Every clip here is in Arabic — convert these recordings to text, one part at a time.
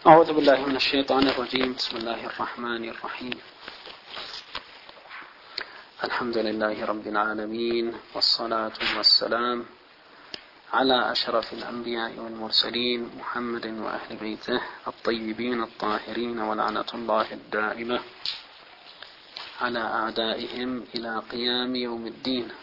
أعوذ بالله من الشيطان الرجيم. بسم الله الرحمن الرحيم. الحمد لله رب العالمين، والصلاة والسلام على أشرف الأنبياء والمرسلين محمد وأهل بيته الطيبين الطاهرين، ولعنة الله الدائمة على أعدائهم إلى قيام يوم الدين.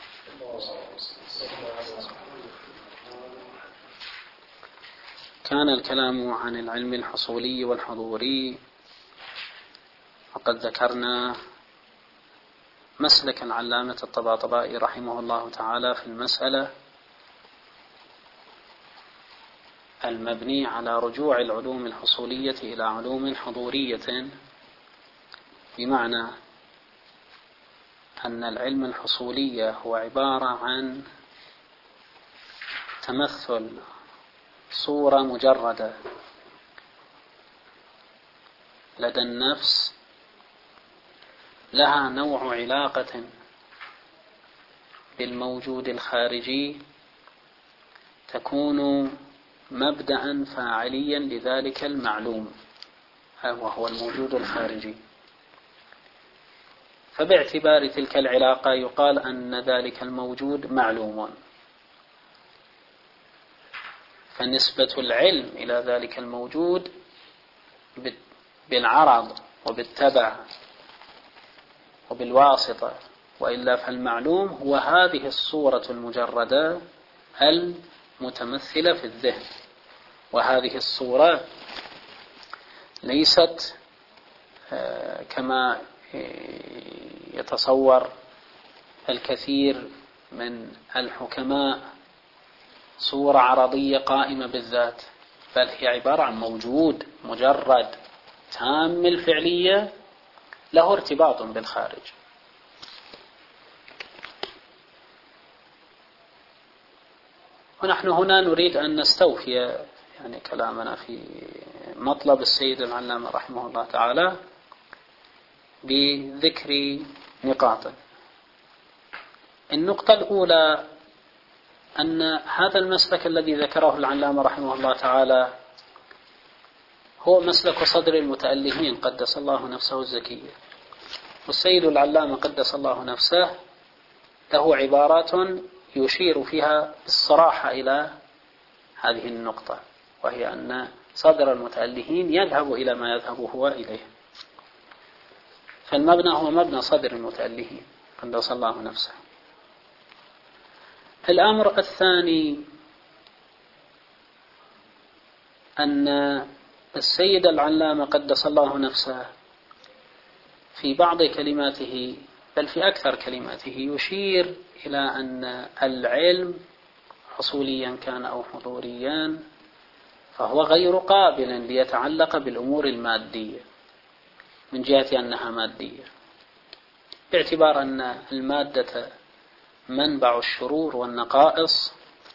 كان الكلام عن العلم الحصولي والحضوري، وقد ذكرنا مسلك العلامة الطباطبائي رحمه الله تعالى في المسألة المبني على رجوع العلوم الحصولية إلى علوم حضورية، بمعنى أن العلم الحصولي هو عبارة عن تمثل صورة مجردة لدى النفس لها نوع علاقة بالموجود الخارجي تكون مبدأ فاعليا لذلك المعلوم وهو الموجود الخارجي. فباعتبار تلك العلاقة يقال أن ذلك الموجود معلوم، فنسبة العلم إلى ذلك الموجود بالعرض وبالتبع وبالواسطة، وإلا فالمعلوم هو هذه الصورة المجردة المتمثلة في الذهن. وهذه الصورة ليست كما يتصور الكثير من الحكماء صورة عرضية قائمة بالذات، بل هي عبارة عن موجود مجرد تام الفعلية له ارتباط بالخارج. ونحن هنا نريد أن نستوفي كلامنا في مطلب السيد العلامة رحمه الله تعالى بذكر نقاط. النقطة الأولى أن هذا المسلك الذي ذكره العلامة رحمه الله تعالى هو مسلك صدر المتألهين قدس الله نفسه الزكية. والسيد العلامة قدس الله نفسه له عبارات يشير فيها بالصراحة إلى هذه النقطة، وهي أن صدر المتألهين يذهب إلى ما يذهب هو إليه. فالمبنى هو مبنى صدر المتألهين قدس الله نفسه. الأمر الثاني أن السيد العلامة قدس الله نفسه في بعض كلماته، بل في أكثر كلماته، يشير إلى أن العلم حصوليا كان أو حضوريا فهو غير قابل ليتعلق بالأمور المادية من جهة أنها مادية، باعتبار أن المادة منبع الشرور والنقائص،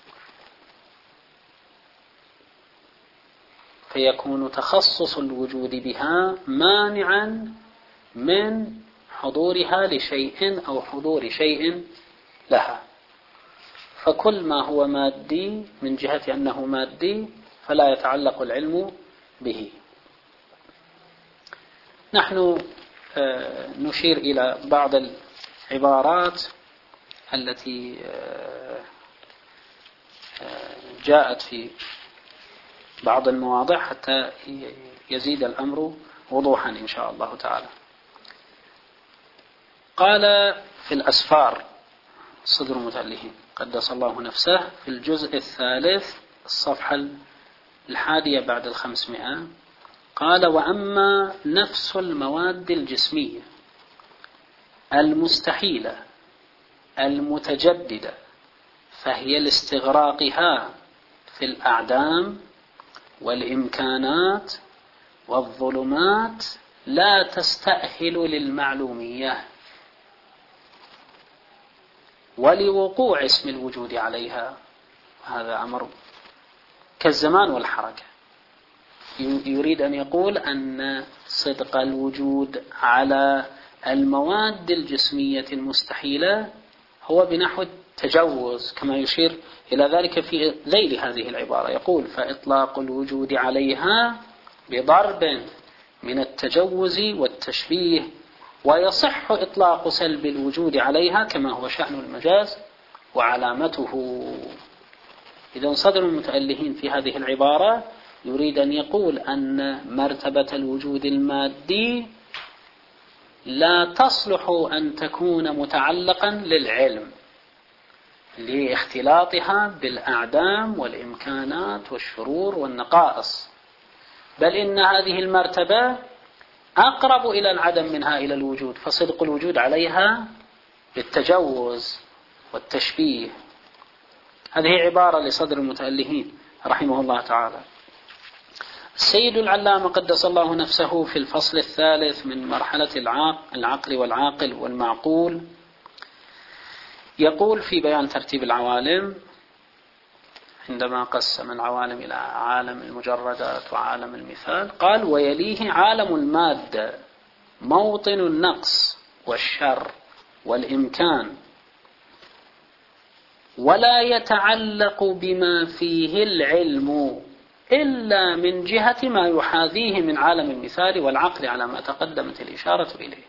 فيكون تخصص الوجود بها مانعا من حضورها لشيء أو حضور شيء لها. فكل ما هو مادي من جهة أنه مادي فلا يتعلق العلم به. نحن نشير إلى بعض العبارات التي جاءت في بعض المواضع حتى يزيد الأمر وضوحا إن شاء الله تعالى. قال في الأسفار صدر المتألهين قدس الله نفسه في الجزء الثالث الصفحة 11 قال: وأما نفس المواد الجسمية المستحيلة المتجددة فهي لاستغراقها في الأعدام والإمكانات والظلمات لا تستأهل للمعلومية، ولوقوع اسم الوجود عليها. هذا أمر كالزمان والحركة. يريد أن يقول أن صدق الوجود على المواد الجسمية المستحيلة هو بنحو التجوز، كما يشير إلى ذلك في ذيل هذه العبارة. يقول: فإطلاق الوجود عليها بضرب من التجوز والتشبيه، ويصح إطلاق سلب الوجود عليها كما هو شأن المجاز وعلامته. إذن صدر المتألهين في هذه العبارة يريد أن يقول أن مرتبة الوجود المادي لا تصلح أن تكون متعلقا للعلم لاختلاطها بالأعدام والإمكانات والشرور والنقائص، بل إن هذه المرتبة أقرب إلى العدم منها إلى الوجود، فصدق الوجود عليها بالتجوز والتشبيه. هذه عبارة لصدر المتألهين رحمه الله تعالى. السيد العلامة قدس الله نفسه في الفصل الثالث من مرحلة العقل والعاقل والمعقول يقول في بيان ترتيب العوالم، عندما قسم العوالم إلى عالم المجردات وعالم المثال، قال: ويليه عالم المادة موطن النقص والشر والإمكان، ولا يتعلق بما فيه العلم إلا من جهة ما يحاذيه من عالم المثال والعقل على ما تقدمت الإشارة إليه.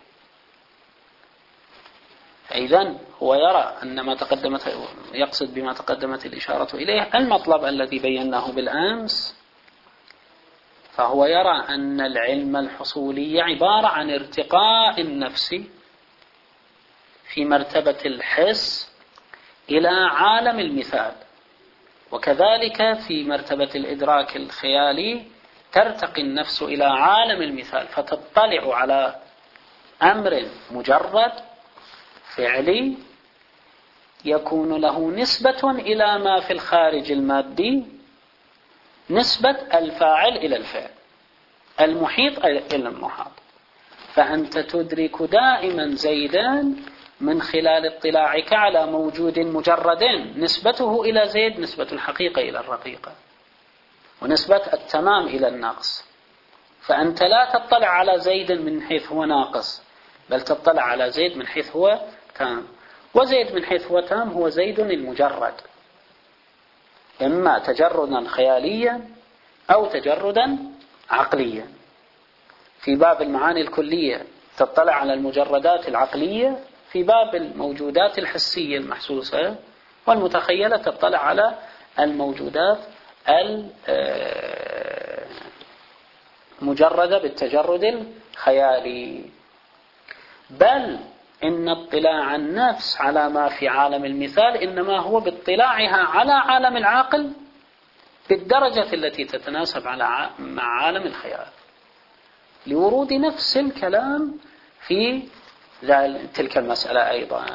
إذن هو يرى أن ما تقدمت، يقصد بما تقدمت الإشارة إليه المطلب الذي بيناه بالأمس، فهو يرى أن العلم الحصولي عبارة عن ارتقاء النفس في مرتبة الحس إلى عالم المثال، وكذلك في مرتبة الإدراك الخيالي ترتقي النفس إلى عالم المثال فتطلع على أمر مجرد فعلي يكون له نسبة إلى ما في الخارج المادي، نسبة الفاعل إلى الفعل، المحيط إلى المحاط. فأنت تدرك دائما زيدا من خلال اطلاعك على موجود مجرد نسبته إلى زيد نسبة الحقيقة إلى الرقيقة، ونسبة التمام إلى الناقص. فأنت لا تطلع على زيد من حيث هو ناقص، بل تطلع على زيد من حيث هو تام، وزيد من حيث هو تام هو زيد المجرد، إما تجردا خياليا أو تجردا عقليا. في باب المعاني الكلية تطلع على المجردات العقلية، في باب الموجودات الحسية المحسوسة والمتخيلة تطلع على الموجودات المجردة بالتجرد الخيالي. بل إن اطلاع النفس على ما في عالم المثال إنما هو باطلاعها على عالم العاقل بالدرجة التي تتناسب مع عالم الخيال، لورود نفس الكلام في تلك المسألة أيضا.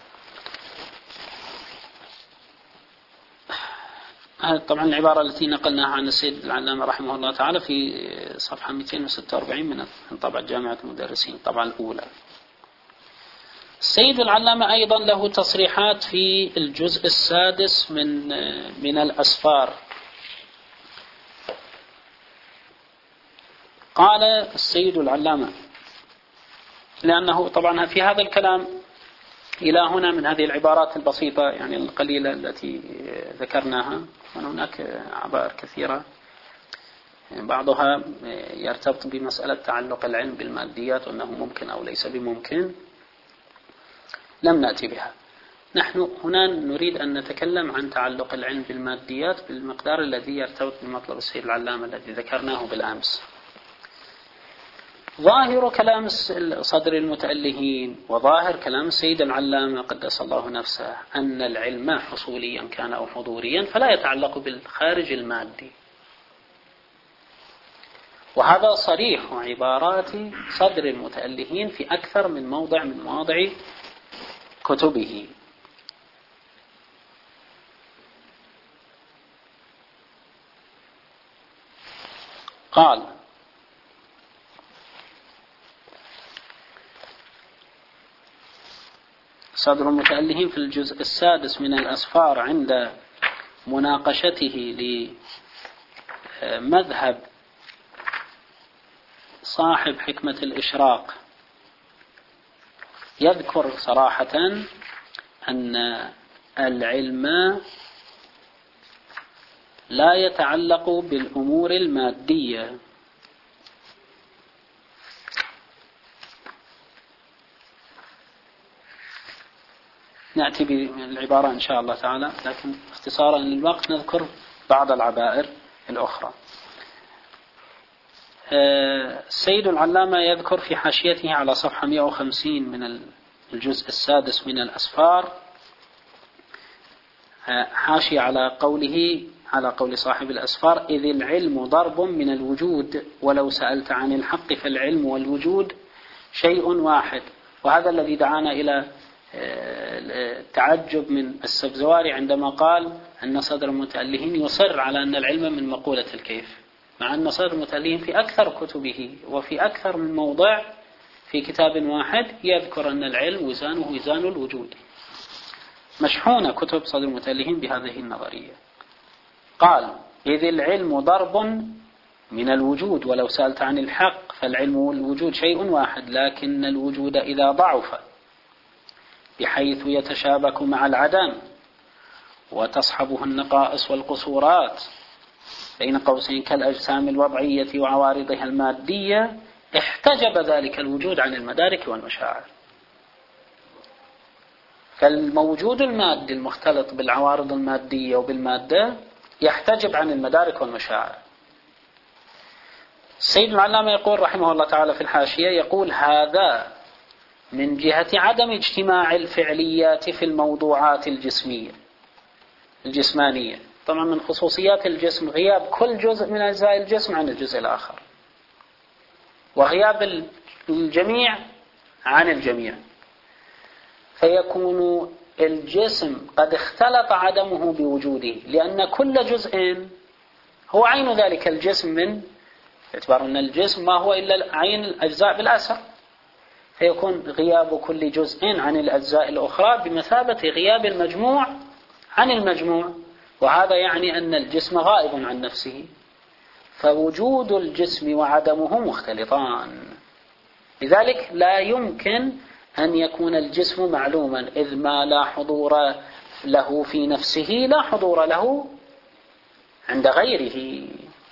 طبعا العبارة التي نقلناها عن السيد العلامة رحمه الله تعالى في صفحة 246 من طبعة جامعة المدرسين الطبعة الأولى. السيد العلامة أيضا له تصريحات في الجزء السادس من الأسفار. قال السيد العلامة، لأنه طبعا في هذا الكلام إلى هنا من هذه العبارات البسيطة يعني القليلة التي ذكرناها، وهناك عبارة كثيرة بعضها يرتبط بمسألة تعلق العلم بالماديات وأنه ممكن أو ليس بممكن، لم نأتي بها. نحن هنا نريد أن نتكلم عن تعلق العلم بالماديات بالمقدار الذي يرتبط بمطلب السيد العلامة الذي ذكرناه بالأمس. ظاهر كلام صدر المتألهين وظاهر كلام السيد العلامة قدس الله نفسه أن العلم حصوليا كان أو حضوريا فلا يتعلق بالخارج المادي، وهذا صريح عبارات صدر المتألهين في أكثر من موضع من مواضع كتبه. قال: صدر المتألهين في الجزء السادس من الأسفار عند مناقشته لمذهب صاحب حكمة الإشراق يذكر صراحة أن العلم لا يتعلق بالأمور المادية، نأتي بالعبارة إن شاء الله تعالى، لكن اختصارا للوقت نذكر بعض العبائر الأخرى. السيد العلامة يذكر في حاشيته على صفحة 150 من الجزء السادس من الأسفار حاشية على قول صاحب الأسفار: إذ العلم ضرب من الوجود ولو سألت عن الحق فالعلم والوجود شيء واحد. وهذا الذي دعانا إلى التعجب من السبزواري عندما قال أن صدر المتألهين يصر على أن العلم من مقولة الكيف، مع أن صدر المتألهين في أكثر كتبه وفي أكثر من موضع في كتاب واحد يذكر أن العلم وزانه وزان الوجود. مشحونة كتب صدر المتألهين بهذه النظرية. قال: إذ العلم ضرب من الوجود ولو سألت عن الحق فالعلم والوجود شيء واحد، لكن الوجود إذا ضعف بحيث يتشابك مع العدم وتصحبه النقائص والقصورات بين قوسين كالأجسام الوضعية وعوارضها المادية، احتجب ذلك الوجود عن المدارك والمشاعر. فالموجود المادي المختلط بالعوارض المادية وبالمادة يحتجب عن المدارك والمشاعر. السيد العلامة يقول رحمه الله تعالى في الحاشية، يقول: هذا من جهة عدم اجتماع الفعليات في الموضوعات الجسمانية. طبعا من خصوصيات الجسم غياب كل جزء من أجزاء الجسم عن الجزء الآخر، وغياب الجميع عن الجميع، فيكون الجسم قد اختلط عدمه بوجوده، لأن كل جزء هو عين ذلك الجسم، من اعتبار أن الجسم ما هو إلا عين الأجزاء بالأسر، فيكون غياب كل جزء عن الأجزاء الأخرى بمثابة غياب المجموع عن المجموع، وهذا يعني أن الجسم غائب عن نفسه، فوجود الجسم وعدمه مختلطان. لذلك لا يمكن أن يكون الجسم معلوما، إذ ما لا حضور له في نفسه لا حضور له عند غيره.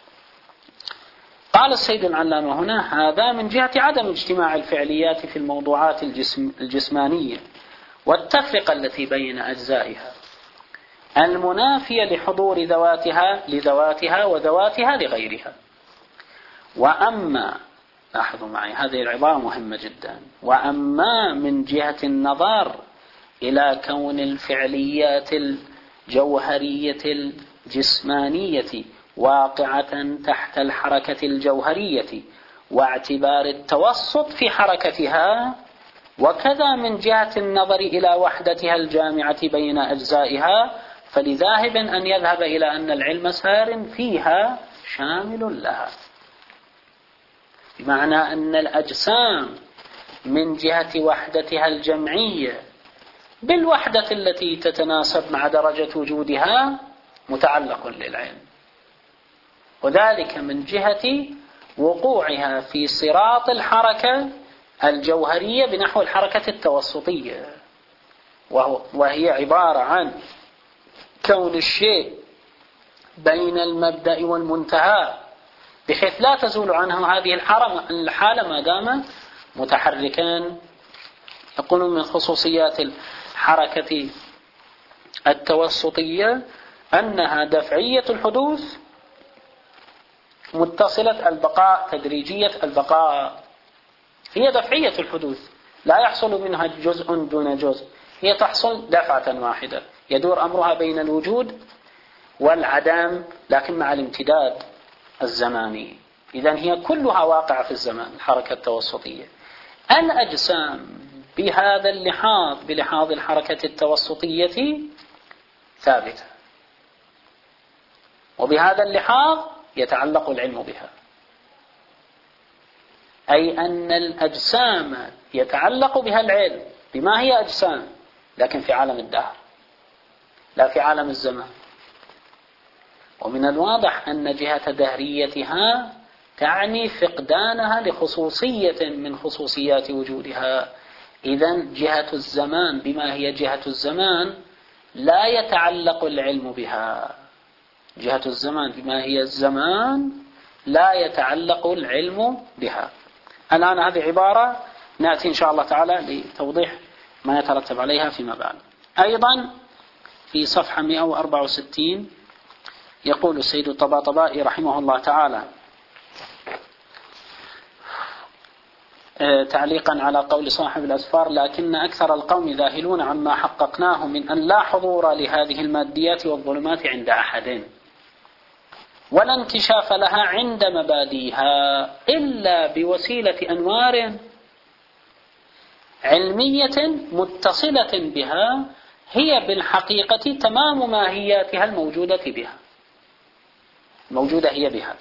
قال السيد العلامة هنا: هذا من جهة عدم اجتماع الفعليات في الموضوعات الجسمانية والتفرقة التي بين أجزائها المنافية لحضور لذواتها وذواتها لغيرها. وأما، لاحظوا معي هذه العبارة مهمة جدا، وأما من جهة النظر إلى كون الفعليات الجوهرية الجسمانية واقعة تحت الحركة الجوهرية واعتبار التوسط في حركتها، وكذا من جهة النظر إلى وحدتها الجامعة بين أجزائها، فلذاهب أن يذهب إلى أن العلم سار فيها شامل لها، بمعنى أن الأجسام من جهة وحدتها الجمعية بالوحدة التي تتناسب مع درجة وجودها متعلق للعلم، وذلك من جهة وقوعها في صراط الحركة الجوهرية بنحو الحركة التوسطية، وهي عبارة عن كون الشيء بين المبدأ والمنتهى بحيث لا تزول عنه هذه الحالة ما دام متحركان. يقولون من خصوصيات الحركة التوسطية أنها دفعية الحدوث متصلة البقاء، تدريجية البقاء. هي دفعية الحدوث، لا يحصل منها جزء دون جزء، هي تحصل دفعة واحدة يدور أمرها بين الوجود والعدم، لكن مع الامتداد الزماني. إذن هي كلها واقعة في الزمان، الحركة التوسطية. الأجسام بهذا اللحاظ، بلحاظ الحركة التوسطية، ثابتة، وبهذا اللحاظ يتعلق العلم بها، أي أن الأجسام يتعلق بها العلم بما هي أجسام، لكن في عالم الدهر لا في عالم الزمان. ومن الواضح أن جهة دهريتها تعني فقدانها لخصوصية من خصوصيات وجودها. إذن جهة الزمان بما هي جهة الزمان لا يتعلق العلم بها، جهة الزمان بما هي الزمان لا يتعلق العلم بها. الآن هذه عبارة نأتي إن شاء الله تعالى لتوضيح ما يترتب عليها فيما بعد. أيضا في صفحة 164 يقول السيد الطباطبائي رحمه الله تعالى تعليقا على قول صاحب الأسفار: لكن أكثر القوم ذاهلون عما حققناه من أن لا حضور لهذه الماديات والظلمات عند أحد، ولا انكشاف لها عند مباديها، إلا بوسيلة أنوار علمية متصلة بها هي بالحقيقة تمام ماهياتها الموجودة بها، موجودة هي بها.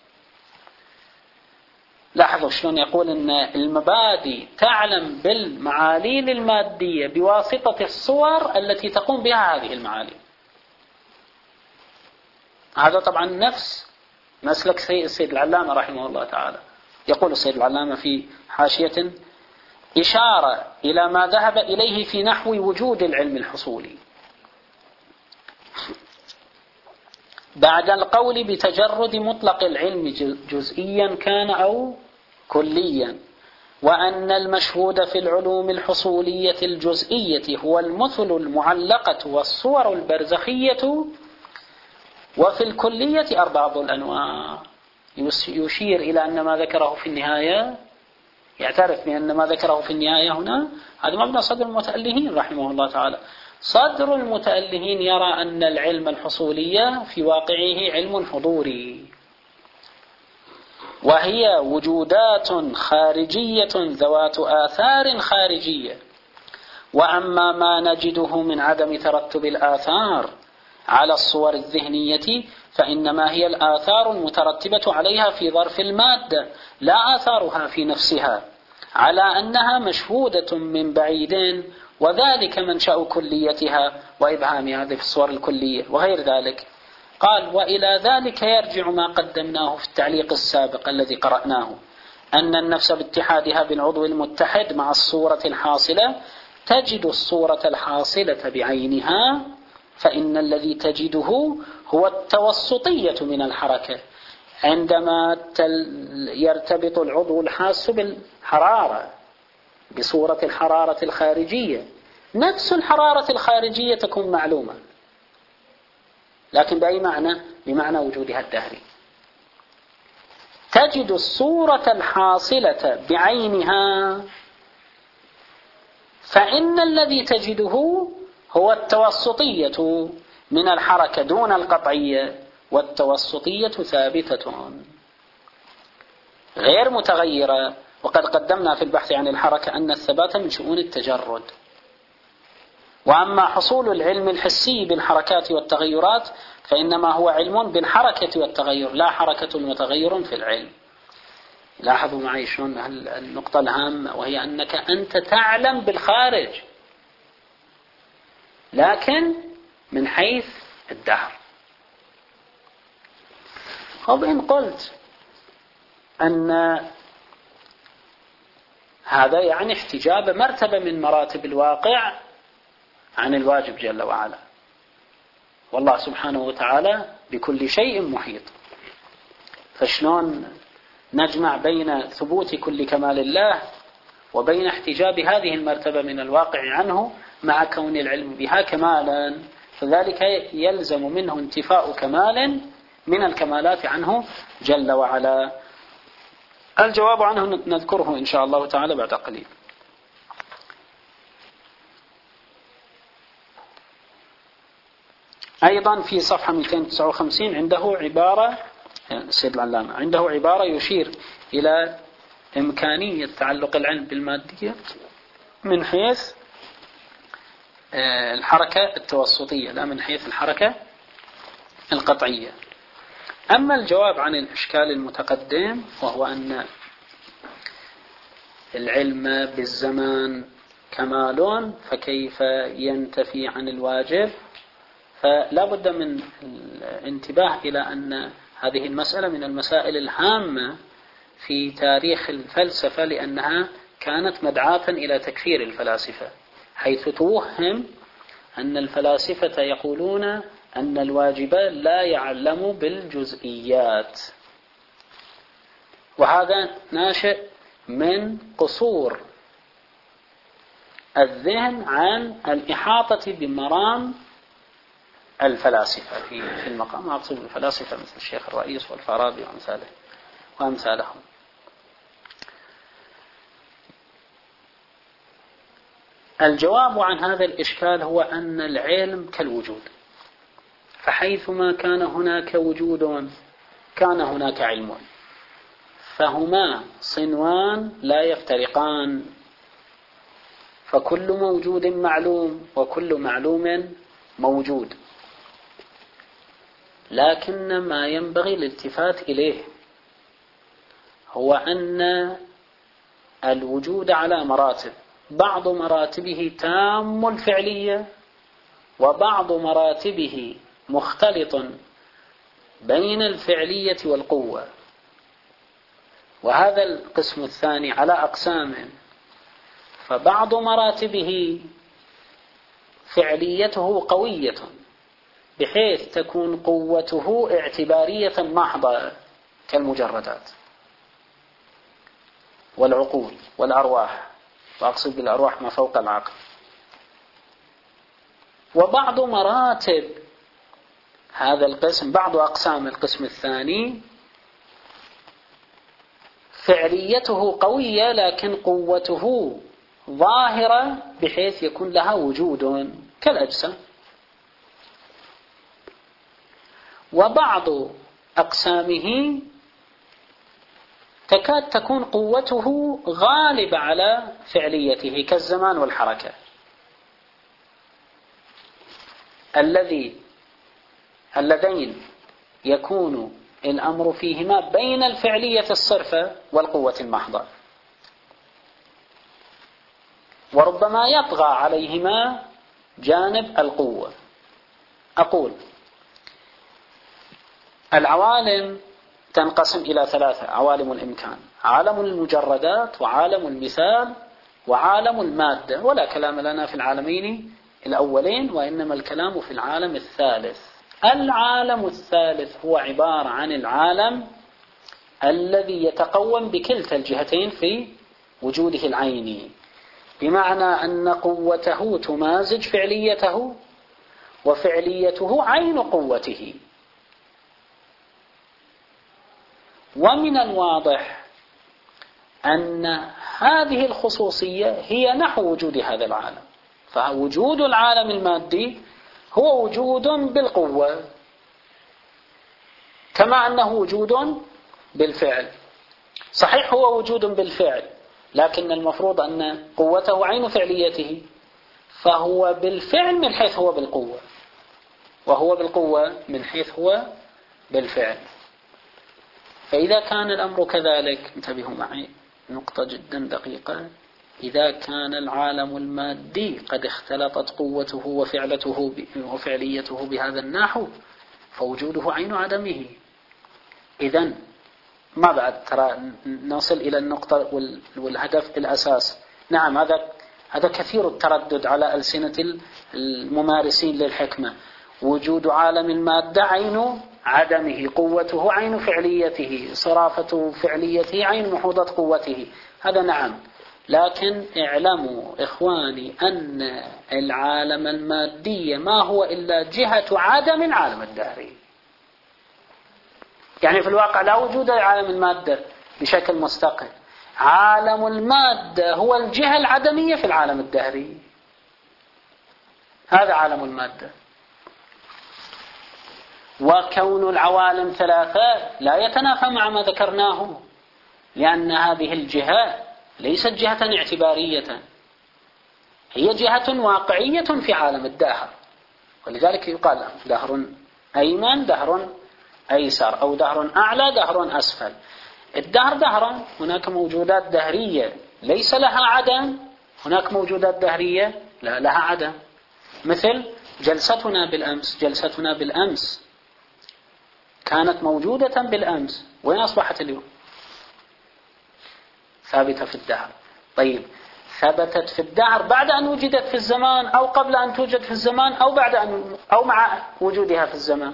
لاحظوا شلون يقول أن المبادئ تعلم بالمعاليل المادية بواسطة الصور التي تقوم بها هذه المعاليل. هذا طبعا نفس مسلك السيد العلامة رحمه الله تعالى. يقول السيد العلامة في حاشية: إشارة إلى ما ذهب إليه في نحو وجود العلم الحصولي بعد القول بتجرد مطلق العلم جزئيا كان أو كليا، وأن المشهود في العلوم الحصولية الجزئية هو المثل المعلقة والصور البرزخية، وفي الكلية أرباب الأنواع. يشير إلى أن ما ذكره في النهاية، يعترف بأن ما ذكره في النهاية هنا هذا مبنى صدر المتألهين رحمه الله تعالى. صدر المتألهين يرى أن العلم الحصولية في واقعه علم حضوري، وهي وجودات خارجية ذوات آثار خارجية. وأما ما نجده من عدم ترتب الآثار على الصور الذهنية فإنما هي الآثار المترتبة عليها في ظرف المادة، لا آثارها في نفسها، على أنها مشهودة من بعيد، وذلك منشأ كليتها وإبهام هذه في الصور الكلية وغير ذلك. قال: وإلى ذلك يرجع ما قدمناه في التعليق السابق الذي قرأناه، أن النفس باتحادها بالعضو المتحد مع الصورة الحاصلة تجد الصورة الحاصلة بعينها، فإن الذي تجده هو التوسطية من الحركة، عندما يرتبط العضو الحاس بالحرارة بصورة الحرارة الخارجية، نفس الحرارة الخارجية تكون معلومة، لكن بأي معنى؟ بمعنى وجودها الدهري. تجد الصورة الحاصلة بعينها، فإن الذي تجده هو التوسطية من الحركة دون القطعية، والتوسطية ثابتة غير متغيرة. وقد قدمنا في البحث عن الحركة أن الثبات من شؤون التجرد. وأما حصول العلم الحسي بالحركات والتغيرات فإنما هو علم بالحركة والتغير، لا حركة وتغير في العلم. لاحظوا معي شلون النقطة الهامة، وهي أنك أنت تعلم بالخارج لكن من حيث الدهر. طب إن قلت أن هذا يعني احتجاب مرتبة من مراتب الواقع عن الواجب جل وعلا، والله سبحانه وتعالى بكل شيء محيط، فشلون نجمع بين ثبوت كل كمال الله وبين احتجاب هذه المرتبة من الواقع عنه مع كون العلم بها كمالا؟ فذلك يلزم منه انتفاء كمال من الكمالات عنه جل وعلا. الجواب عنه نذكره إن شاء الله تعالى بعد قليل. أيضا في صفحة 259 عنده عبارة، السيد العلامة عنده عبارة يشير إلى إمكانية تعلق العلم بالمادية من حيث الحركة التوسطية لا من حيث الحركة القطعية. أما الجواب عن الإشكال المتقدم وهو أن العلم بالزمان كمال فكيف ينتفي عن الواجب، فلا بد من الانتباه إلى أن هذه المسألة من المسائل الهامة في تاريخ الفلسفة، لأنها كانت مدعاة إلى تكفير الفلاسفة، حيث توهم أن الفلاسفة يقولون أن الواجب لا يعلم بالجزئيات، وهذا ناشئ من قصور الذهن عن الإحاطة بمرام الفلاسفة في المقام. أقصد الفلاسفة مثل الشيخ الرئيس والفارابي وأمثالهم. الجواب عن هذا الإشكال هو أن العلم كالوجود، فحيثما كان هناك وجود كان هناك علم، فهما صنوان لا يفترقان، فكل موجود معلوم وكل معلوم موجود. لكن ما ينبغي الالتفات إليه هو أن الوجود على مراتب، بعض مراتبه تام الفعلية، وبعض مراتبه مختلط بين الفعلية والقوة. وهذا القسم الثاني على أقسام، فبعض مراتبه فعليته قوية بحيث تكون قوته اعتبارية محضة كالمجردات والعقول والأرواح، وأقصد بالأرواح ما فوق العقل. وبعض مراتب هذا القسم، بعض أقسام القسم الثاني فعليته قوية لكن قوته ظاهرة بحيث يكون لها وجود كالأجسام. وبعض أقسامه تكاد تكون قوته غالبة على فعليته كالزمان والحركة، اللذين يكون الأمر فيهما بين الفعلية الصرفة والقوة المحضة، وربما يطغى عليهما جانب القوة. أقول العوالم تنقسم إلى ثلاثة: عوالم الإمكان، عالم المجردات، وعالم المثال، وعالم المادة. ولا كلام لنا في العالمين الأولين، وإنما الكلام في العالم الثالث. العالم الثالث هو عبارة عن العالم الذي يتقوم بكلتا الجهتين في وجوده العيني، بمعنى أن قوته تمازج فعليته، وفعليته عين قوته. ومن الواضح أن هذه الخصوصية هي نحو وجود هذا العالم. فوجود العالم المادي هو وجود بالقوة، كما أنه وجود بالفعل. صحيح هو وجود بالفعل، لكن المفروض أن قوته عين فعليته، فهو بالفعل من حيث هو بالقوة، وهو بالقوة من حيث هو بالفعل. فإذا كان الأمر كذلك، انتبهوا معي نقطة جدا دقيقة، إذا كان العالم المادي قد اختلطت قوته وفعليته بهذا النحو، فوجوده عين عدمه. إذن ما بعد ترى نصل إلى النقطة والهدف الأساس. نعم هذا كثير التردد على ألسنة الممارسين للحكمة. وجود عالم المادة عين عدمه، قوته عين فعليته، صرافة فعليته عين محوضة قوته، هذا نعم. لكن اعلموا إخواني أن العالم المادي ما هو إلا جهة عدم العالم الدهري. يعني في الواقع لا وجود لعالم المادة بشكل مستقل، عالم المادة هو الجهة العدمية في العالم الدهري. هذا عالم المادة. وكون العوالم ثلاثة لا يتنافى مع ما ذكرناه، لأن هذه الجهة ليست جهة اعتبارية، هي جهة واقعية في عالم الدهر. ولذلك يقال دهر أيمن، دهر أيسر، أو دهر أعلى، دهر أسفل. الدهر دهر، هناك موجودات دهرية ليس لها عدم، هناك موجودات دهرية لا لها عدم. مثل جلستنا بالأمس كانت موجودة بالأمس، وين أصبحت اليوم؟ ثابتة في الدهر. طيب ثبتت في الدهر بعد أن وجدت في الزمان، أو قبل أن توجد في الزمان، أو مع وجودها في الزمان؟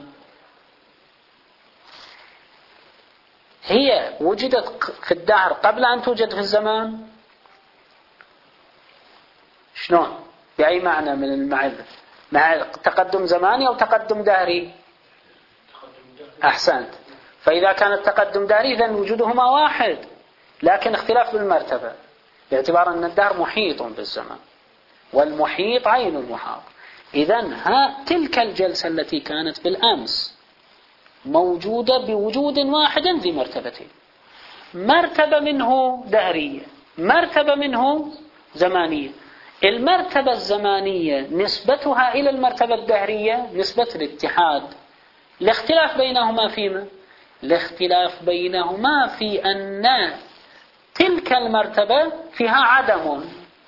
هي وجدت في الدهر قبل أن توجد في الزمان. شلون؟ بأي معنى من مع تقدم زماني أو تقدم دهري؟ أحسنت. فإذا كان التقدم دهري إذن وجودهما واحد، لكن اختلاف بالمرتبة، باعتبار أن الدهر محيط بالزمان والمحيط عين المحاط. إذن تلك الجلسة التي كانت بالأمس موجودة بوجود واحد ذي مرتبتين، مرتبة منه دهرية، مرتبة منه زمانية. المرتبة الزمانية نسبتها إلى المرتبة الدهرية نسبة الاتحاد. الاختلاف بينهما فيما؟ الاختلاف بينهما في أن تلك المرتبة فيها عدم،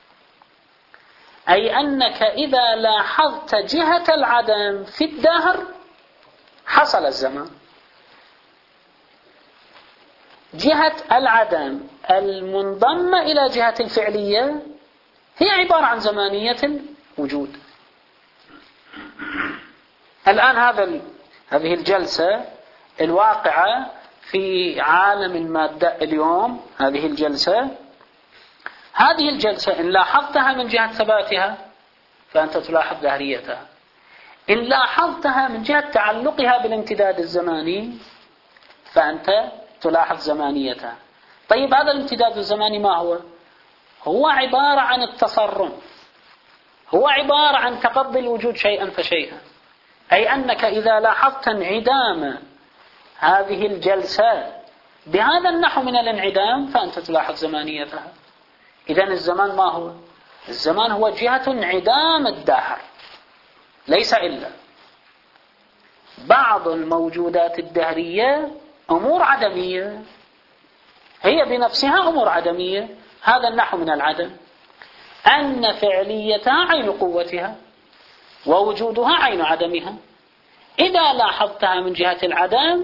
أي أنك إذا لاحظت جهة العدم في الدهر حصل الزمان. جهة العدم المنضمة إلى جهة الفعلية هي عبارة عن زمانية الوجود. الآن هذه الجلسة الواقعة في عالم المادة اليوم، هذه الجلسة إن لاحظتها من جهة ثباتها فأنت تلاحظ دهريتها، إن لاحظتها من جهة تعلقها بالامتداد الزماني فأنت تلاحظ زمانيتها. طيب هذا الامتداد الزماني ما هو؟ هو عبارة عن التصرم، هو عبارة عن تقضي الوجود شيئا فشيئا، أي أنك إذا لاحظت انعدام هذه الجلسة بهذا النحو من الانعدام فأنت تلاحظ زمانيتها. إذن الزمان ما هو؟ الزمان هو جهة انعدام الدهر، ليس إلا. بعض الموجودات الدهرية أمور عدمية، هي بنفسها أمور عدمية. هذا النحو من العدم، أن فعليتها عين قوتها ووجودها عين عدمها. إذا لاحظتها من جهة العدم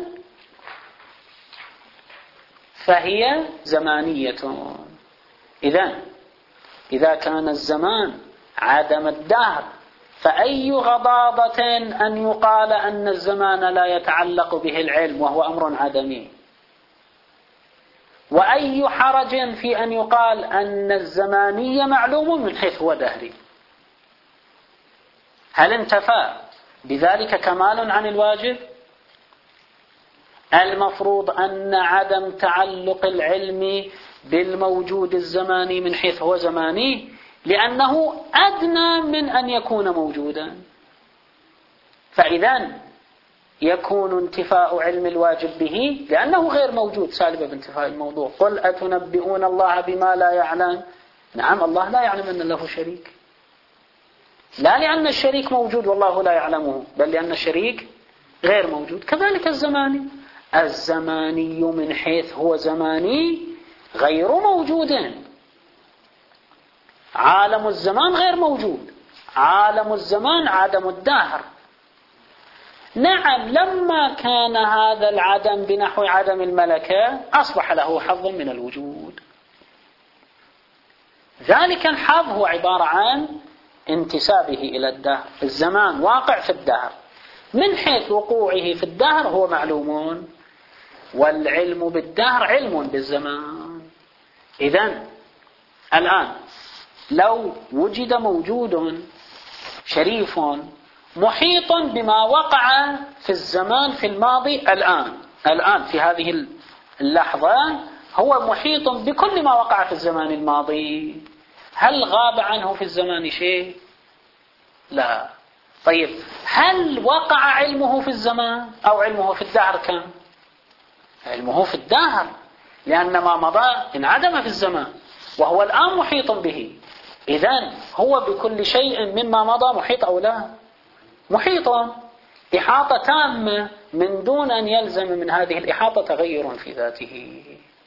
فهي زمانية. إذا كان الزمان عدم الدهر فأي غضاضة أن يقال أن الزمان لا يتعلق به العلم وهو أمر عدمي، وأي حرج في أن يقال أن الزمانية معلوم من حيث هو دهري. هل انتفى بذلك كمال عن الواجب؟ المفروض أن عدم تعلق العلم بالموجود الزماني من حيث هو زماني لأنه أدنى من أن يكون موجودا، فإذا يكون انتفاء علم الواجب به لأنه غير موجود سالبا بانتفاء الموضوع. قل أتنبئون الله بما لا يعلم؟ نعم، الله لا يعلم أن له شريك، لا لأن الشريك موجود والله لا يعلمه، بل لأن الشريك غير موجود. كذلك الزماني من حيث هو زماني غير موجود. عالم الزمان غير موجود، عالم الزمان عدم الدهر. نعم، لما كان هذا العدم بنحو عدم الملكة أصبح له حظ من الوجود. ذلك الحظ هو عبارة عن انتسابه إلى الدهر. الزمان واقع في الدهر، من حيث وقوعه في الدهر هو معلوم، والعلم بالدهر علم بالزمان. إذن الآن لو وجد موجود شريف محيط بما وقع في الزمان في الماضي الآن في هذه اللحظة هو محيط بكل ما وقع في الزمان الماضي، هل غاب عنه في الزمان شيء؟ لا. طيب هل وقع علمه في الزمان أو علمه في الدهر؟ كان علمه في الدهر، لأن ما مضى انعدم في الزمان وهو الآن محيط به. إذن هو بكل شيء مما مضى محيط أو لا؟ محيطا، إحاطة تامة من دون أن يلزم من هذه الإحاطة تغير في ذاته.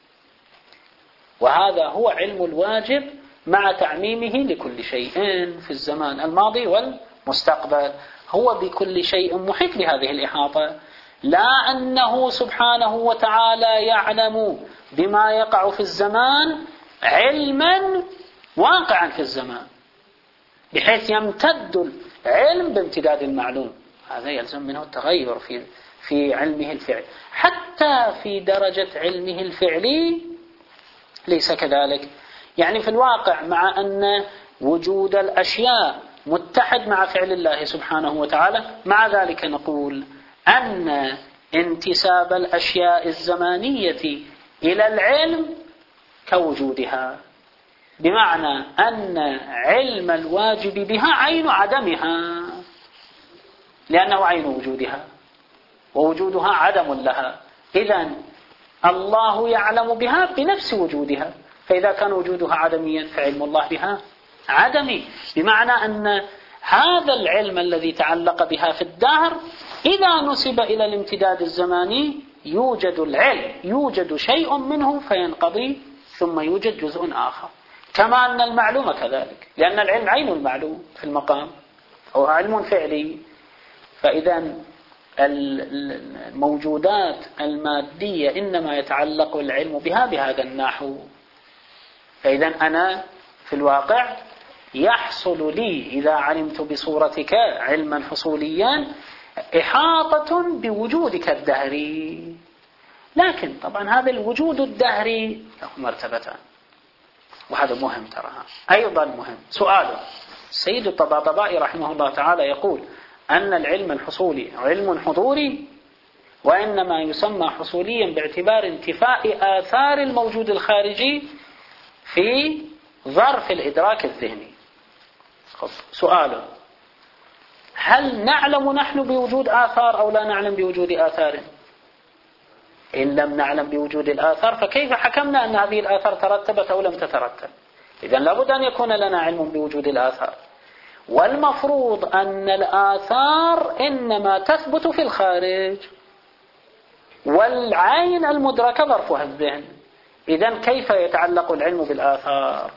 وهذا هو علم الواجب مع تعميمه لكل شيء في الزمان الماضي والمستقبل. هو بكل شيء محيط بهذه الإحاطة، لا أنه سبحانه وتعالى يعلم بما يقع في الزمان علما واقعا في الزمان بحيث يمتد العلم بامتداد المعلوم. هذا يلزم منه التغير في علمه الفعلي. حتى في درجة علمه الفعلي ليس كذلك. يعني في الواقع مع أن وجود الأشياء متحد مع فعل الله سبحانه وتعالى. مع ذلك نقول أن انتساب الأشياء الزمانية إلى العلم كوجودها، بمعنى أن علم الواجب بها عين عدمها، لأنه عين وجودها ووجودها عدم لها. إذن الله يعلم بها بنفس وجودها، فإذا كان وجودها عدميا فعلم الله بها عدمي، بمعنى أن هذا العلم الذي تعلق بها في الدهر إذا نسب إلى الامتداد الزماني يوجد العلم، يوجد شيء منه فينقضي ثم يوجد جزء آخر. كما أن المعلوم كذلك، لأن العلم عين المعلوم في المقام أو علم فعلي. فإذا الموجودات المادية إنما يتعلق العلم بها بهذا النحو. فإذا أنا في الواقع يحصل لي إذا علمت بصورتك علما حصوليا إحاطة بوجودك الدهري، لكن طبعا هذا الوجود الدهري له مرتبتان، وهذا مهم تراها أيضا مهم. سؤال: السيد الطباطبائي رحمه الله تعالى يقول أن العلم الحصولي علم حضوري، وإنما يسمى حصوليا باعتبار انتفاء آثار الموجود الخارجي في ظرف الإدراك الذهني. سؤال: هل نعلم نحن بوجود آثار أو لا نعلم بوجود آثار؟ إن لم نعلم بوجود الآثار فكيف حكمنا أن هذه الآثار ترتبت أو لم تترتب؟ إذن لابد أن يكون لنا علم بوجود الآثار، والمفروض أن الآثار إنما تثبت في الخارج، والعين المدركة ظرفها الذهن. إذن كيف يتعلق العلم بالآثار؟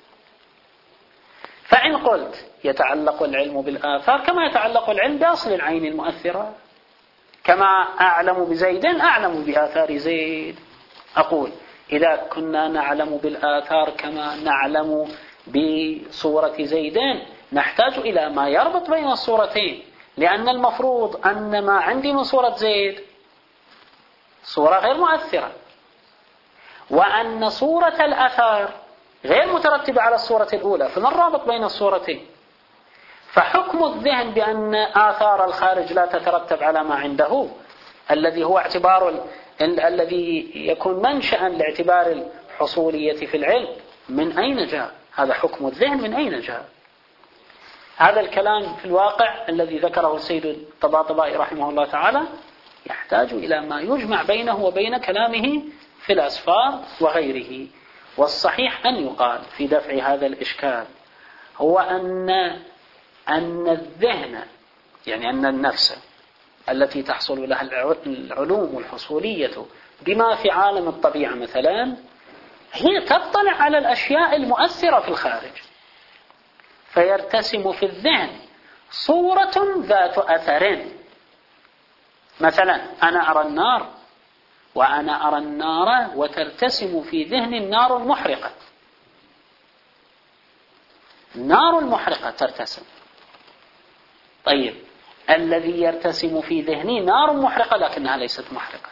فإن قلت يتعلق العلم بالآثار كما يتعلق العلم بأصل العين المؤثرة، كما أعلم بزيد أعلم بآثار زيد. أقول إذا كنا نعلم بالآثار كما نعلم بصورة زيدين نحتاج إلى ما يربط بين الصورتين، لأن المفروض أن ما عندي من صورة زيد صورة غير مؤثرة، وأن صورة الأثر غير مترتبة على الصورة الأولى، فما الرابط بين الصورتين؟ فحكم الذهن بأن آثار الخارج لا تترتب على ما عنده، الذي هو اعتبار الذي يكون منشأ لاعتبار الحصولية في العلم، من أين جاء؟ هذا حكم الذهن من أين جاء؟ هذا الكلام في الواقع الذي ذكره السيد الطباطبائي رحمه الله تعالى يحتاج إلى ما يجمع بينه وبين كلامه في الأسفار وغيره. والصحيح أن يقال في دفع هذا الإشكال هو أن الذهن، يعني أن النفس التي تحصل لها العلوم الحصولية بما في عالم الطبيعة مثلا، هي تطلع على الأشياء المؤثرة في الخارج، فيرتسم في الذهن صورة ذات أثر. مثلا أنا أرى النار، وأنا أرى النار وترتسم في ذهني النار المحرقة، النار المحرقة ترتسم. طيب الذي يرتسم في ذهني نار محرقة لكنها ليست محرقة،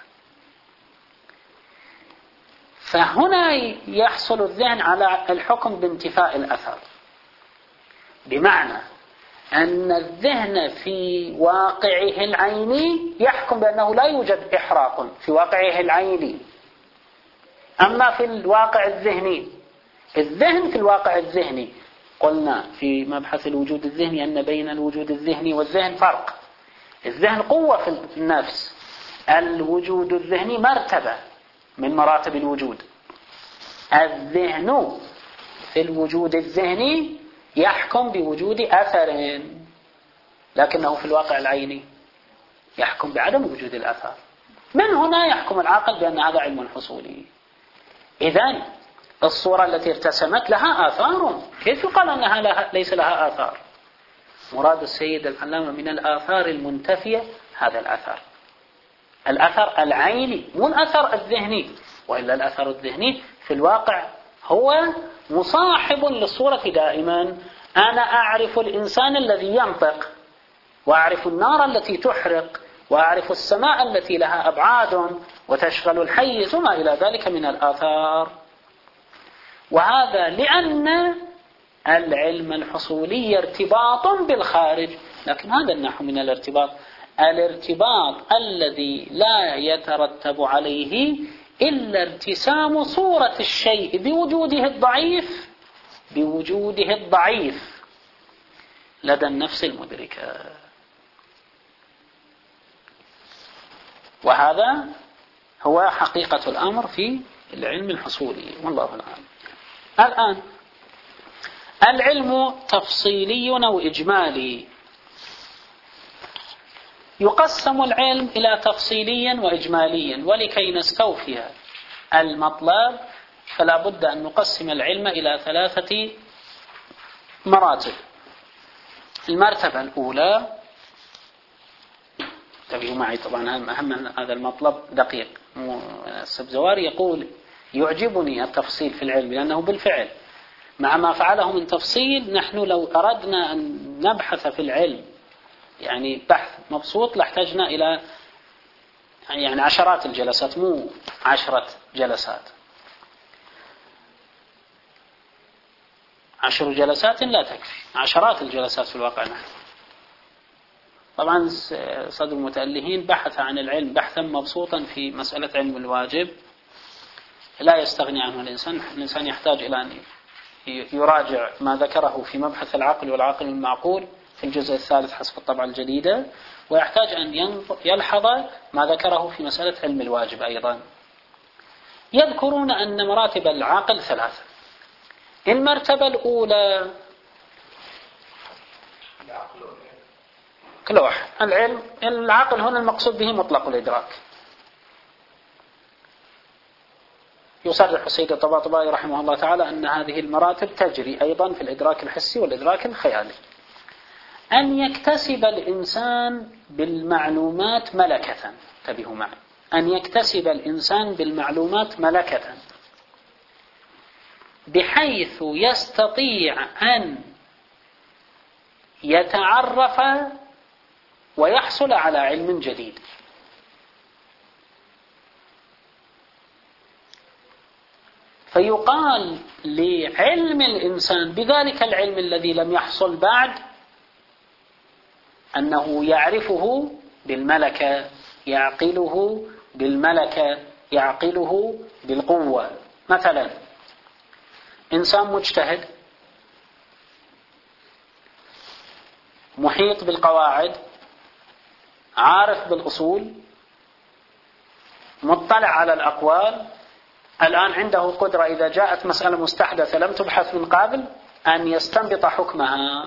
فهنا يحصل الذهن على الحكم بانتفاء الأثر، بمعنى أن الذهن في واقعه العيني يحكم بأنه لا يوجد إحراق في واقعه العيني. أما في الواقع الذهني، الذهن في الواقع الذهني قلنا في مبحث الوجود الذهني أن بين الوجود الذهني والذهن فرق. الذهن قوة في النفس، الوجود الذهني مرتبة من مراتب الوجود. الذهن في الوجود الذهني يحكم بوجود أثر، لكنه في الواقع العيني يحكم بعدم وجود الأثر. من هنا يحكم العقل بأن هذا علم حصولي. إذن الصورة التي ارتسمت لها آثار، كيف يقال أنها ليس لها آثار؟ مراد السيد العلامة من الآثار المنتفية هذا الأثر، الأثر العيني مو الأثر الذهني، وإلا الأثر الذهني في الواقع هو مصاحب للصورة دائما. أنا أعرف الإنسان الذي ينطق، وأعرف النار التي تحرق، وأعرف السماء التي لها أبعاد وتشغل الحيز وما إلى ذلك من الآثار. وهذا لأن العلم الحصولي ارتباط بالخارج، لكن هذا النحو من الارتباط، الارتباط الذي لا يترتب عليه إلا ارتسام صورة الشيء بوجوده الضعيف لدى النفس المدركة. وهذا هو حقيقة الأمر في العلم الحصولي، والله العالم. الآن العلم تفصيلي أو إجمالي. يقسم العلم إلى تفصيليا وإجماليا، ولكي نستوفي المطلب فلا بد أن نقسم العلم إلى 3 مراتب. المرتبة الأولى، انتبهوا معي طبعا أهم هذا المطلب دقيق، السبزواري يقول يعجبني التفصيل في العلم لأنه بالفعل مع ما فعله من تفصيل، نحن لو أردنا أن نبحث في العلم يعني بحث مبسوط لاحتاجنا إلى يعني عشرات الجلسات، مو 10 جلسات. 10 جلسات لا تكفي، عشرات الجلسات في الواقع. نحن طبعا صدر المتألهين بحث عن العلم بحثا مبسوطا في مسألة علم الواجب لا يستغني عنه الإنسان يحتاج إلى أن يراجع ما ذكره في مبحث العقل والعقل المعقول في الجزء الثالث حسب الطبعة الجديدة، ويحتاج أن يلحظ ما ذكره في مسألة علم الواجب أيضا. يذكرون أن مراتب العقل 3. المرتبة الأولى كل واحد العقل هنا المقصود به مطلق الإدراك. يصرح السيد الطباطبائي رحمه الله تعالى أن هذه المراتب تجري أيضا في الإدراك الحسي والإدراك الخيالي. أن يكتسب الإنسان بالمعلومات ملكة، انتبهوا معي، أن يكتسب الإنسان بالمعلومات ملكة بحيث يستطيع أن يتعرف ويحصل على علم جديد. فيقال لعلم الإنسان بذلك العلم الذي لم يحصل بعد أنه يعرفه بالملكة، يعقله بالملكة، يعقله بالقوة. مثلا إنسان مجتهد محيط بالقواعد، عارف بالأصول، مطلع على الأقوال، الآن عنده قدرة إذا جاءت مسألة مستحدثة لم تبحث من قبل أن يستنبط حكمها.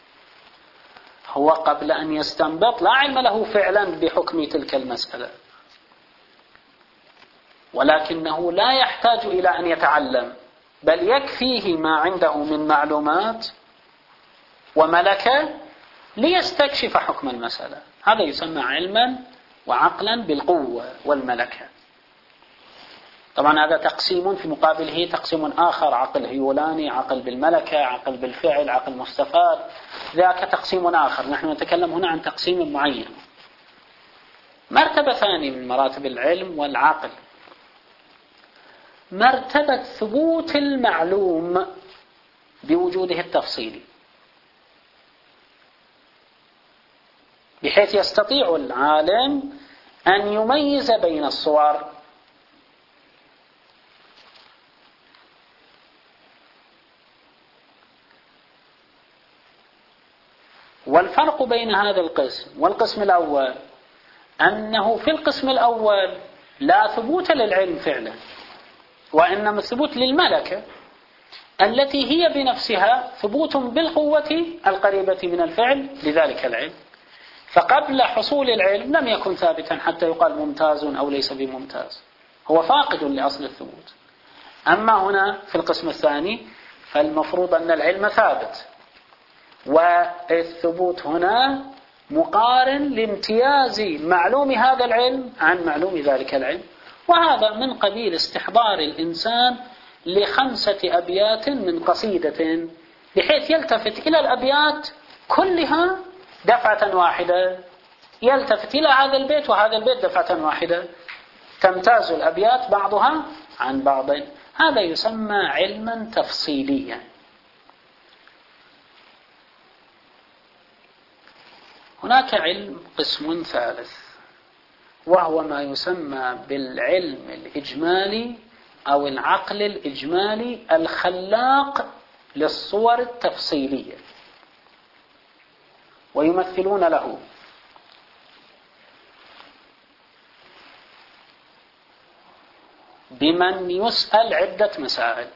هو قبل أن يستنبط لا علم له فعلا بحكم تلك المسألة، ولكنه لا يحتاج إلى أن يتعلم، بل يكفيه ما عنده من معلومات وملكة ليستكشف حكم المسألة. هذا يسمى علما وعقلا بالقوة والملكة. طبعا هذا تقسيم، في مقابله تقسيم آخر، عقل هيولاني، عقل بالملكة، عقل بالفعل، عقل مستفاد، ذاك تقسيم آخر. نحن نتكلم هنا عن تقسيم معين. مرتبة ثانية من مراتب العلم والعقل، مرتبة ثبوت المعلوم بوجوده التفصيلي، بحيث يستطيع العالم أن يميز بين الصور. والفرق بين هذا القسم والقسم الأول أنه في القسم الأول لا ثبوت للعلم فعلا، وإنما الثبوت للملكة التي هي بنفسها ثبوت بالقوة القريبة من الفعل لذلك العلم. فقبل حصول العلم لم يكن ثابتا حتى يقال ممتاز أو ليس بممتاز، هو فاقد لأصل الثبوت. أما هنا في القسم الثاني فالمفروض أن العلم ثابت، والثبوت هنا مقارن لامتياز معلوم هذا العلم عن معلوم ذلك العلم. وهذا من قبيل استحضار الإنسان ل5 أبيات من قصيدة بحيث يلتفت إلى الأبيات كلها دفعة واحدة، يلتفت إلى هذا البيت وهذا البيت دفعة واحدة، تمتاز الأبيات بعضها عن بعض. هذا يسمى علما تفصيليا. هناك علم قسم ثالث، وهو ما يسمى بالعلم الإجمالي أو العقل الإجمالي الخلاق للصور التفصيلية، ويمثلون له بمن يسأل عدة مسائل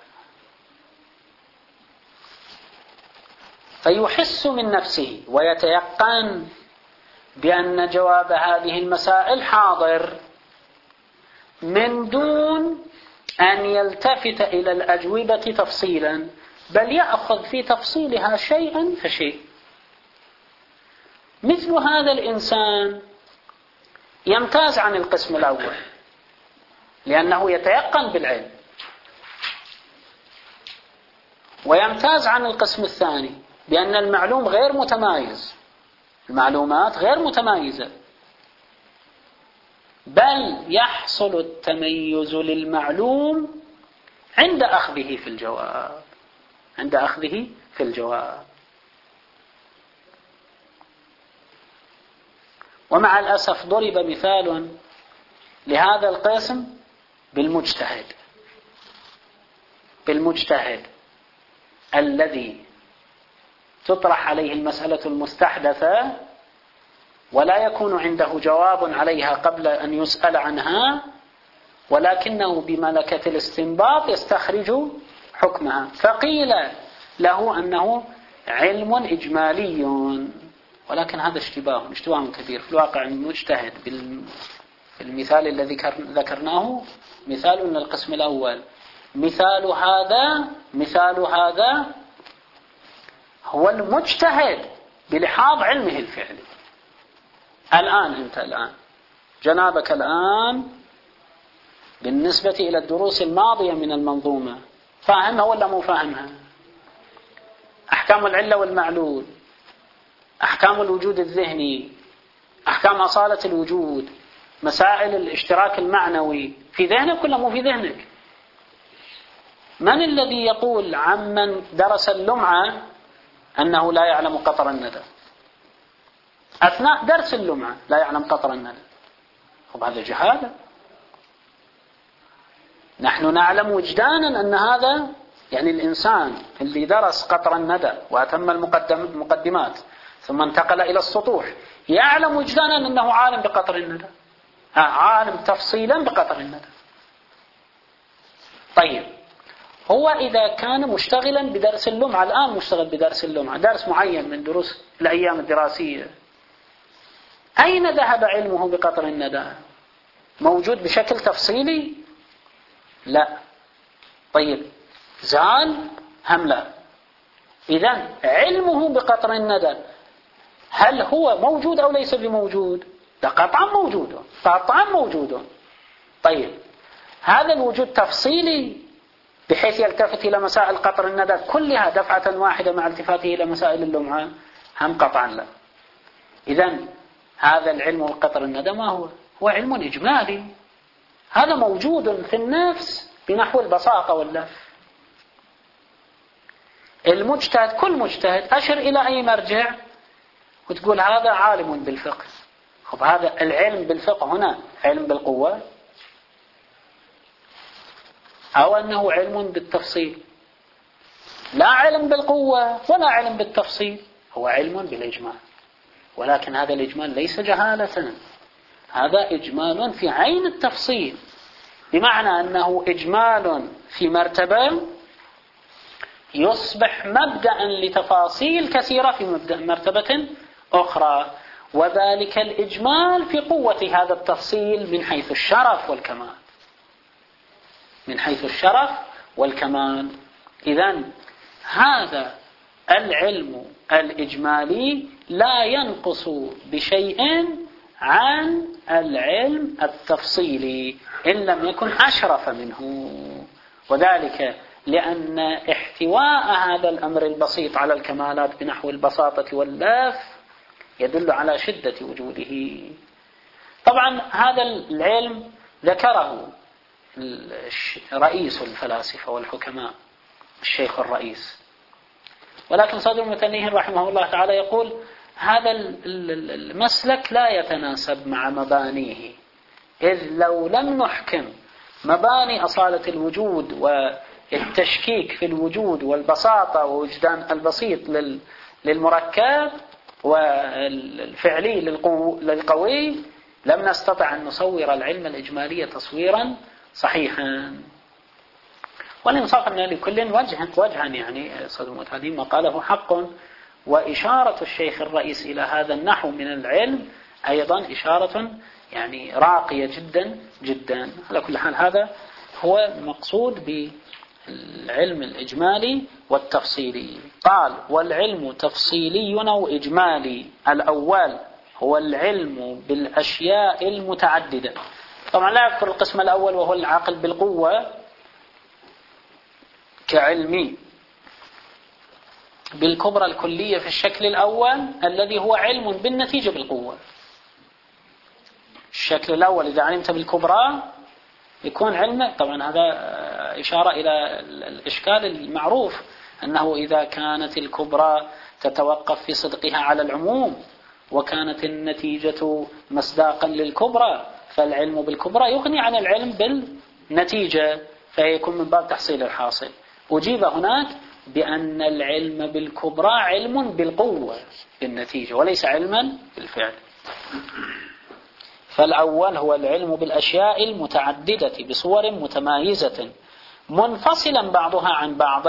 فيحس من نفسه ويتيقن بأن جواب هذه المسائل حاضر من دون أن يلتفت إلى الأجوبة تفصيلا، بل يأخذ في تفصيلها شيئا فشيء. مثل هذا الإنسان يمتاز عن القسم الأول لأنه يتيقن بالعلم، ويمتاز عن القسم الثاني بأن المعلوم غير متمايز، المعلومات غير متمايزة، بل يحصل التميز للمعلوم عند أخذه في الجواب، عند أخذه في الجواب. ومع الأسف ضرب مثال لهذا القسم بالمجتهد الذي تطرح عليه المسألة المستحدثة ولا يكون عنده جواب عليها قبل أن يسأل عنها، ولكنه بملكة الاستنباط يستخرج حكمها، فقيل له أنه علم إجمالي، ولكن هذا اشتباه كبير. في الواقع المجتهد في المثال الذي ذكرناه مثال من القسم الأول، مثال هذا هو المجتهد بلحاظ علمه الفعلي. أنت جنابك الآن بالنسبة إلى الدروس الماضية من المنظومة فاهمها ولا مو فاهمها؟ أحكام العلة والمعلول، أحكام الوجود الذهني، أحكام أصالة الوجود، مسائل الاشتراك المعنوي، في ذهنك ولا مو في ذهنك؟ من الذي يقول عمن درس اللمعة أنه لا يعلم قطر الندى؟ أثناء درس اللمعة لا يعلم قطر الندى. هذا جهالة. نحن نعلم وجدانا أن هذا يعني الإنسان اللي درس قطر الندى وأتم المقدمات ثم انتقل إلى السطوح يعلم وجدانا أنه عالم بقطر الندى، عالم تفصيلا بقطر الندى. طيب، هو إذا كان مشتغلا بدرس اللمعة، الآن مشتغل بدرس اللمعة، درس معين من دروس الأيام الدراسية، أين ذهب علمه بقطر الندى؟ موجود بشكل تفصيلي؟ لا. طيب، زال هم لا؟ إذن علمه بقطر الندى هل هو موجود أو ليس بموجود؟ ده قطعا موجود. طيب، هذا الوجود تفصيلي بحيث يلتفت إلى مسائل قطر الندى كلها دفعة واحدة مع التفاته إلى مسائل اللمعة؟ هم قطعا لا. إذن هذا العلم بقطر الندى ما هو علم إجمالي، هذا موجود في النفس بنحو البساطة واللف. المجتهد، كل مجتهد أشر إلى أي مرجع وتقول هذا عالم بالفقه. هذا العلم بالفقه هنا علم بالقوة أو أنه علم بالتفصيل؟ لا علم بالقوة ولا علم بالتفصيل، هو علم بالإجمال. ولكن هذا الإجمال ليس جهالة، هذا إجمال في عين التفصيل، بمعنى أنه إجمال في مرتبة يصبح مبدأ لتفاصيل كثيرة في مرتبة أخرى، وذلك الإجمال في قوة هذا التفصيل من حيث الشرف والكمال. إذن هذا العلم الإجمالي لا ينقص بشيء عن العلم التفصيلي إن لم يكن أشرف منه، وذلك لأن احتواء هذا الأمر البسيط على الكمالات بنحو البساطة واللف يدل على شدة وجوده. طبعا هذا العلم ذكره رئيس الفلاسفة والحكماء الشيخ الرئيس، ولكن صدر المتنبي رحمه الله تعالى يقول هذا المسلك لا يتناسب مع مبانيه، إذ لو لم نحكم مباني أصالة الوجود والتشكيك في الوجود والبساطة ووجدان البسيط للمركب والفعلي للقوي، لم نستطع أن نصور العلم الإجمالي تصويرا صحيحا. والإنصاف أن لكل وجها، يعني صدمت هذه ما قاله حق، وإشارة الشيخ الرئيس إلى هذا النحو من العلم أيضا إشارة يعني راقية جدا جدا. على كل حال هذا هو المقصود بالعلم الإجمالي والتفصيلي. قال: والعلم تفصيلي أو إجمالي. الأول هو العلم بالأشياء المتعددة. طبعا لا أذكر القسم الأول وهو العقل بالقوة كعلمي بالكبرى الكلية في الشكل الأول الذي هو علم بالنتيجة بالقوة. الشكل الأول إذا علمت بالكبرى يكون علم، طبعا هذا إشارة إلى الإشكال المعروف أنه إذا كانت الكبرى تتوقف في صدقها على العموم وكانت النتيجة مصداقا للكبرى فالعلم بالكبرى يغني عن العلم بالنتيجة فيكون من باب تحصيل الحاصل. أجيب هناك بأن العلم بالكبرى علم بالقوة بالنتيجة وليس علما بالفعل. فالأول هو العلم بالأشياء المتعددة بصور متمايزة منفصلا بعضها عن بعض.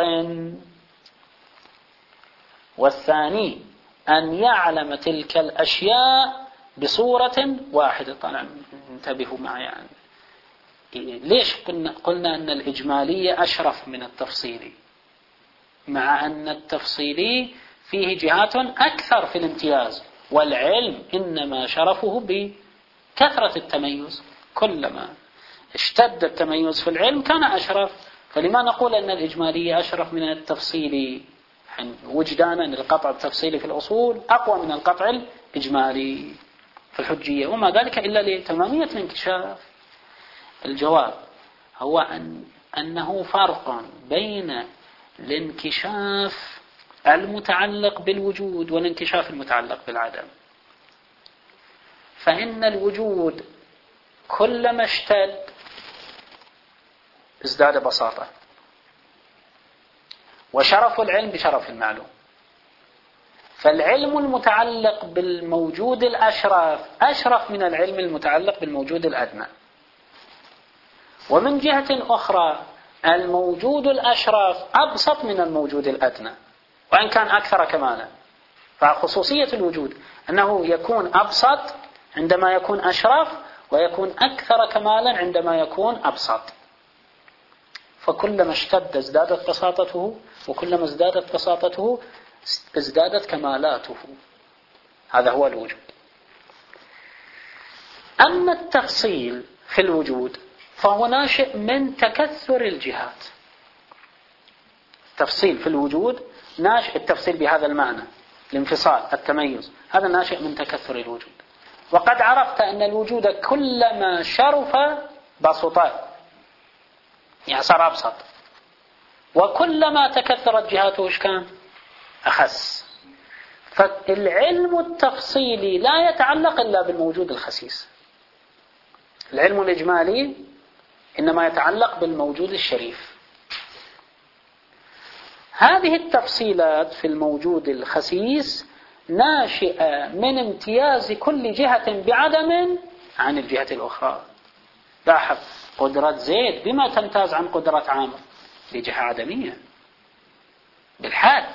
والثاني أن يعلم تلك الأشياء بصورة واحدة. طبعا انتبهوا معي، يعني ليش قلنا أن الإجمالية أشرف من التفصيلي، مع أن التفصيلي فيه جهات أكثر في الامتياز، والعلم إنما شرفه بكثرة التميز. كلما اشتد التميز في العلم كان أشرف. فلما نقول أن الإجمالية أشرف من التفصيلي؟ وجدانا القطع التفصيلي في الأصول أقوى من القطع الإجمالي في الحجية، وما ذلك إلا لتمامية الانكشاف. الجواب هو أنه فرق بين الانكشاف المتعلق بالوجود والانكشاف المتعلق بالعدم. فإن الوجود كلما اشتد ازداد بساطة، وشرف العلم بشرف المعلوم. فالعلم المتعلق بالموجود الأشرف أشرف من العلم المتعلق بالموجود الأدنى. ومن جهة أخرى الموجود الأشرف أبسط من الموجود الأدنى وإن كان أكثر كمالا. فخصوصية الوجود أنه يكون أبسط عندما يكون أشرف، ويكون أكثر كمالا عندما يكون أبسط. فكلما اشتد ازدادت بساطته، وكلما ازدادت بساطته ازدادت كمالاته. هذا هو الوجود. أما التفصيل في الوجود فهو ناشئ من تكثر الجهات. التفصيل في الوجود ناشئ، التفصيل بهذا المعنى الانفصال التميز، هذا ناشئ من تكثر الوجود. وقد عرفت أن الوجود كلما شرف بسط، يعني صار أبسط، وكلما تكثرت جهاته إيش كان؟ أخس. فالعلم التفصيلي لا يتعلق إلا بالموجود الخسيس. العلم الإجمالي إنما يتعلق بالموجود الشريف. هذه التفصيلات في الموجود الخسيس ناشئة من امتياز كل جهة بعدم عن الجهة الأخرى. لاحظ قدرة زيد بما تمتاز عن قدرة عامر؟ بجهة عدمية بالحاد.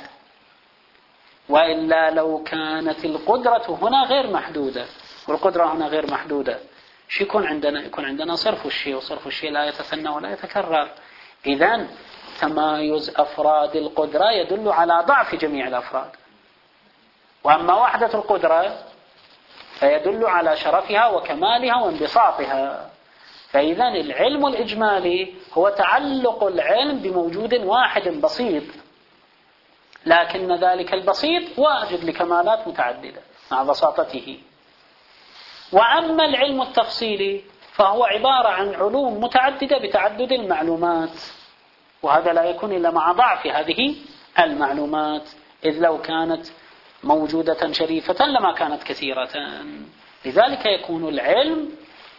وإلا لو كانت القدرة هنا غير محدودة والقدرة هنا غير محدودة، شو يكون عندنا؟ يكون عندنا صرف الشيء، وصرف الشيء لا يتثنى ولا يتكرر. إذن تمايز أفراد القدرة يدل على ضعف جميع الأفراد، وأما وحدة القدرة فيدل على شرفها وكمالها وانبساطها. فإذن العلم الإجمالي هو تعلق العلم بموجود واحد بسيط، لكن ذلك البسيط واجد لكمالات متعددة مع بساطته. وأما العلم التفصيلي فهو عبارة عن علوم متعددة بتعدد المعلومات، وهذا لا يكون إلا مع ضعف هذه المعلومات. إذ لو كانت موجودة شريفة لما كانت كثيرة. لذلك يكون العلم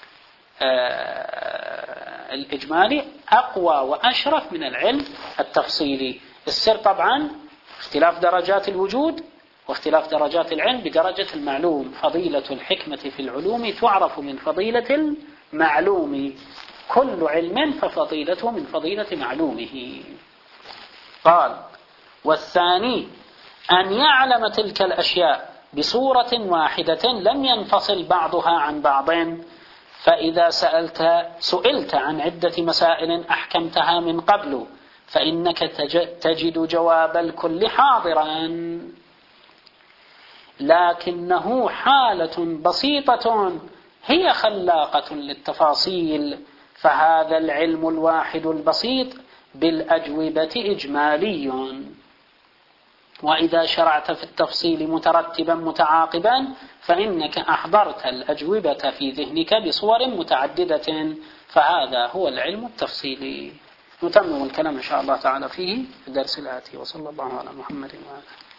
الإجمالي أقوى وأشرف من العلم التفصيلي. السر طبعا اختلاف درجات الوجود واختلاف درجات العلم بدرجة المعلوم. فضيلة الحكمة في العلوم تعرف من فضيلة المعلوم، كل علم ففضيلته من فضيلة معلومه. قال: والثاني أن يعلم تلك الأشياء بصورة واحدة لم ينفصل بعضها عن بعض، فإذا سئلت عن عدة مسائل أحكمتها من قبل فإنك تجد جواب الكل حاضرا، لكنه حالة بسيطة هي خلاقة للتفاصيل، فهذا العلم الواحد البسيط بالأجوبة إجمالي. وإذا شرعت في التفصيل مترتبا متعاقبا فإنك أحضرت الأجوبة في ذهنك بصور متعددة، فهذا هو العلم التفصيلي. نتمم الكلام إن شاء الله تعالى فيه في الدرس الآتي. وصلى الله على محمد وآله.